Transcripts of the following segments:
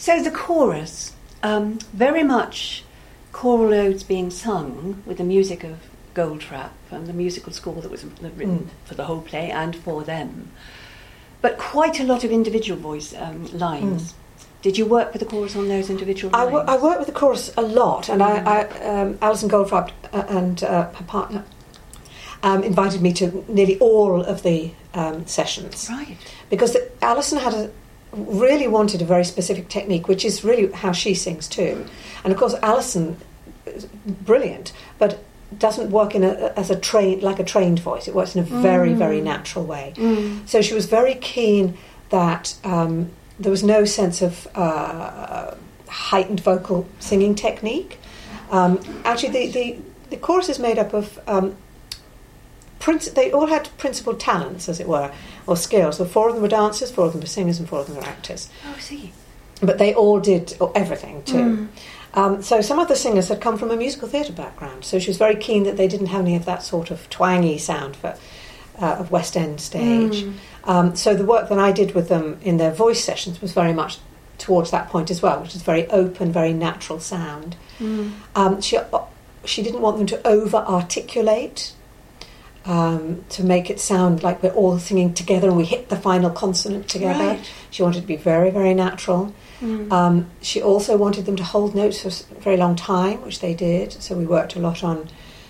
So the chorus, very much choral odes being sung with the music of Goldfrapp and the musical score that was written for the whole play and for them, but quite a lot of individual voice lines. Did you work with the chorus on those individual lines? I worked with the chorus a lot, and Alison Goldfrapp and her partner invited me to nearly all of the sessions. Right. Because Alison really wanted a very specific technique, which is really how she sings too. And of course, Alison is brilliant, but doesn't work as a trained voice. It works in a very, very natural way. So she was very keen that there was no sense of heightened vocal singing technique. Actually, the chorus is made up of they all had principal talents, as it were, or skills. So 4 of them were dancers, 4 of them were singers, and 4 of them were actors. Oh, I see. But they all did everything too. So some of the singers had come from a musical theatre background, so she was very keen that they didn't have any of that sort of twangy sound of West End stage. So the work that I did with them in their voice sessions was very much towards that point as well, which is very open, very natural sound. She didn't want them to over-articulate, to make it sound like we're all singing together and we hit the final consonant together. Right. She wanted it to be very, very natural. She also wanted them to hold notes for a very long time, which they did. So we worked a lot on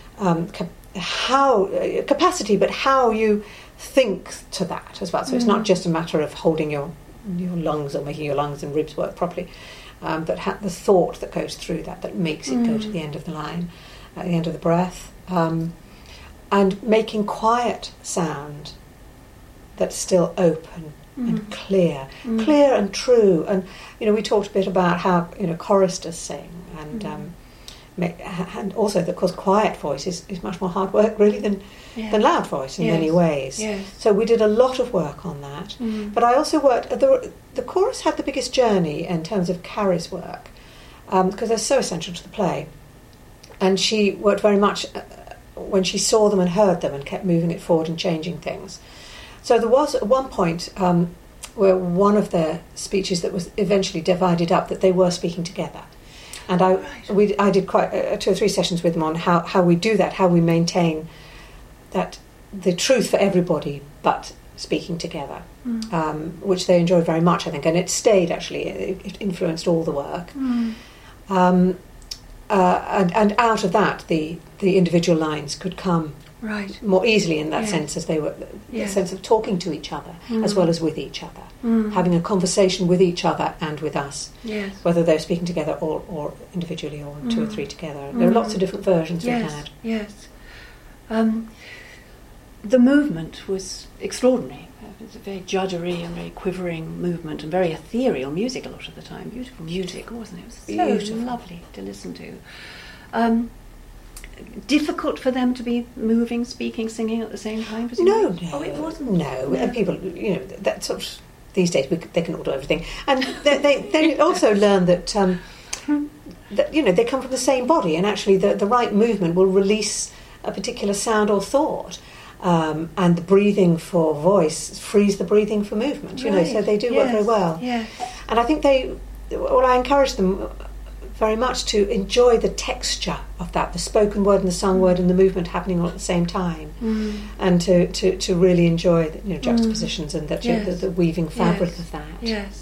capacity, but how you think to that as well. So it's not just a matter of holding your lungs or making your lungs and ribs work properly, but the thought that goes through that makes it go to the end of the line, at the end of the breath. And making quiet sound that's still open and clear and true. And we talked a bit about how choristers sing, and also that, of course, quiet voice is much more hard work really than loud voice in many ways. Yes. So we did a lot of work on that. But I also worked. The chorus had the biggest journey in terms of Carrie's work, because they're so essential to the play, and she worked very much. When she saw them and heard them and kept moving it forward and changing things. So there was at one point where one of their speeches that was eventually divided up, that they were speaking together. And I did quite 2 or 3 sessions with them on how we do that, how we maintain that the truth for everybody but speaking together, which they enjoyed very much, I think. And it stayed, actually. It influenced all the work. And out of that, the individual lines could come more easily in that sense, as they were the sense of talking to each other as well as with each other, having a conversation with each other and with us, whether they're speaking together or individually or 2 or 3 together. There are lots of different versions we had. Yes. The movement was extraordinary. It was a very juddery and very quivering movement and very ethereal music a lot of the time. Beautiful music, wasn't it? It was so beautiful. Lovely to listen to. Difficult for them to be moving, speaking, singing at the same time? No. Oh, it wasn't? No. And people, that sort of, these days they can all do everything. And they also learn that, they come from the same body, and actually the right movement will release a particular sound or thought. And the breathing for voice frees the breathing for movement, so they do work very well. Yes. And I think I encourage them very much to enjoy the texture of that, the spoken word and the sung word and the movement happening all at the same time, and to really enjoy the juxtapositions and the weaving fabric of that. Yes.